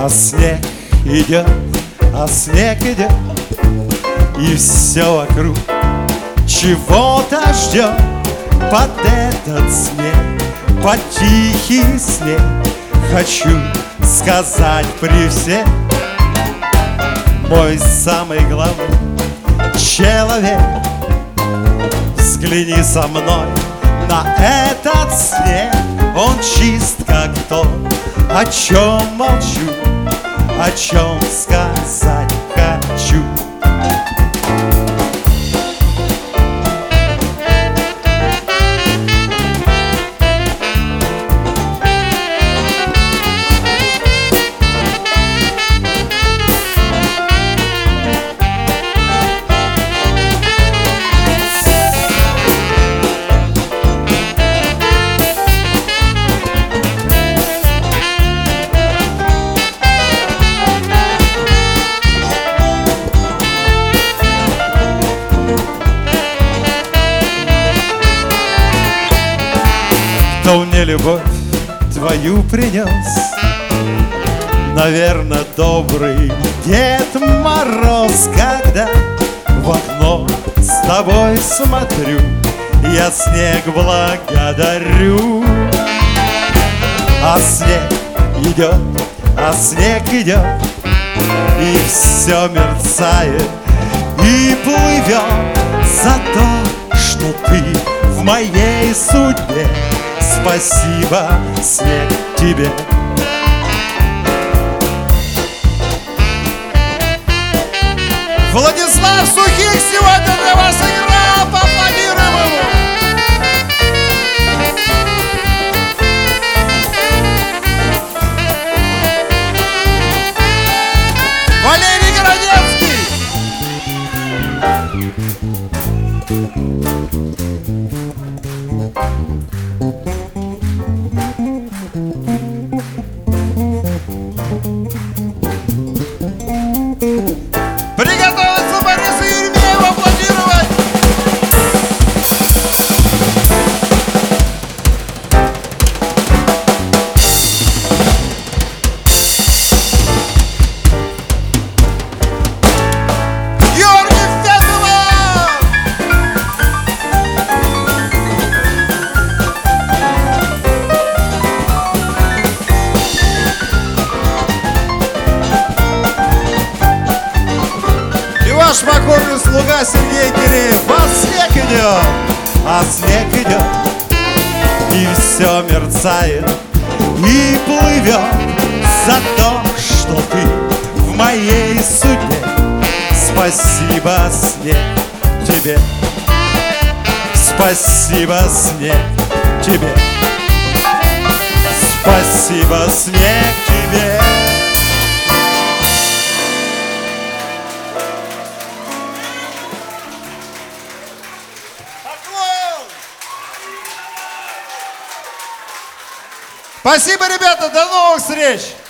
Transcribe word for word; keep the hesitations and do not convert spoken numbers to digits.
А снег идет, а снег идет, и все вокруг чего-то ждет. Под этот снег, под тихий снег хочу сказать при всех: мой самый главный человек, взгляни со мной на этот снег. Он чист, как то, о чем молчу, о чем сказать хочу. Кто мне любовь твою принес? Наверно, добрый Дед Мороз. Когда в окно с тобой смотрю, я снег благодарю. А снег идет, а снег идет, и все мерцает и плывет за то, что ты в моей судьбе. Спасибо, снег, тебе. Владислав Сухих сегодня для вас играл, поаплодируем ему. Валерий Городецкий. Приготовиться Борису Еремееву аплодировать! Георгий Федоров! Ваш покорный слуга Сергей Киреев. А снег идет, а снег идет, и все мерцает и плывет за то, что ты в моей судьбе. Спасибо, снег, тебе. Спасибо, снег, тебе. Спасибо, снег, тебе. Спасибо, ребята, до новых встреч!